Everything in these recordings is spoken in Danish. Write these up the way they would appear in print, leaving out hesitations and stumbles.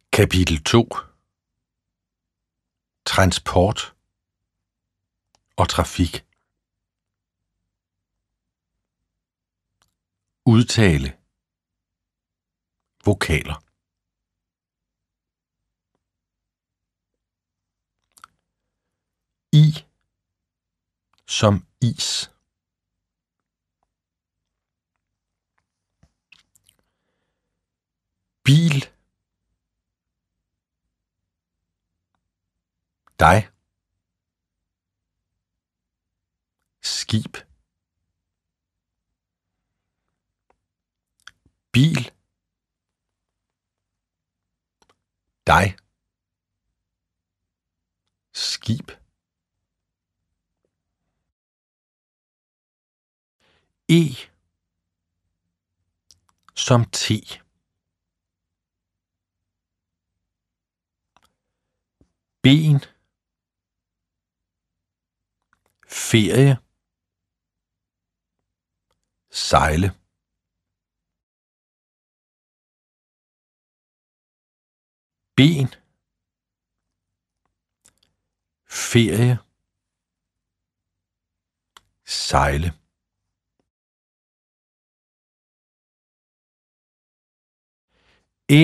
Kapitel 2. Transport og trafik. Udtale. Vokaler. I som is. Bil. Dig. Skib. Bil. Dig. Skib. E som te. Ben. Ferie. Sejle. Ben. Ferie. Sejle. Æ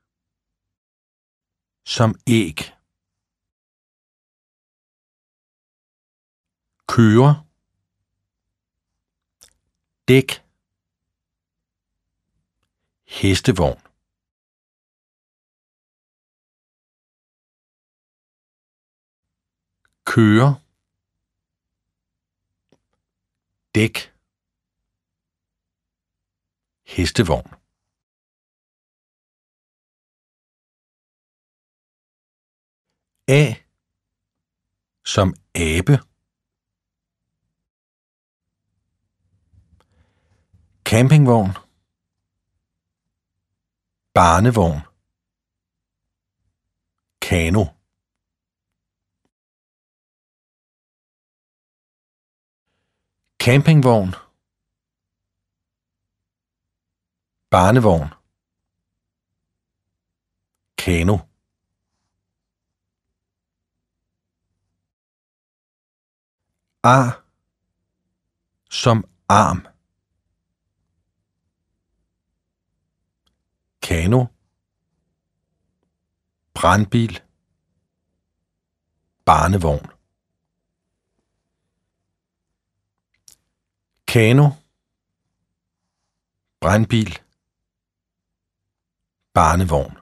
som æg. Køre. Dæk. Hestevogn. Køre. Dæk. Hestevogn. A som abe. Campingvogn. Barnevogn. Kano. Campingvogn. Barnevogn. Kano. Ar som arm. Kano. Brandbil. Barnevogn. Kano. Brandbil. Barnevogn.